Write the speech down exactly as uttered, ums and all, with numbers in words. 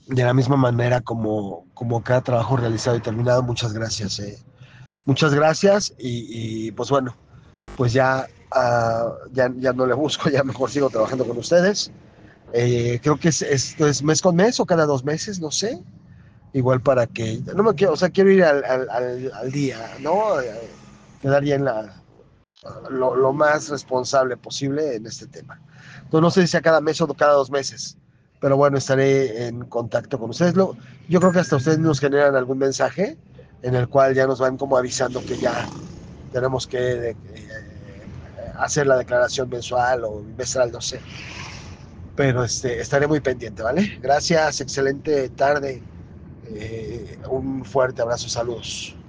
de la misma manera como, como cada trabajo realizado y terminado. Muchas gracias. Eh. Muchas gracias y, y, pues bueno, pues ya, uh, ya, ya no le busco, ya mejor sigo trabajando con ustedes. Eh, creo que es, esto es mes con mes o cada dos meses, no sé. Igual para que, no me quiero, o sea, quiero ir al, al, al, al día, ¿no? Eh, Quedar ya en la, lo, lo más responsable posible en este tema. Entonces, no sé si sea cada mes o cada dos meses, pero bueno, estaré en contacto con ustedes. Lo, yo creo que hasta ustedes nos generan algún mensaje en el cual ya nos van como avisando que ya tenemos que eh, hacer la declaración mensual o bimestral, no sé. Pero este, estaré muy pendiente, ¿vale? Gracias, excelente tarde. Eh, un fuerte abrazo, saludos.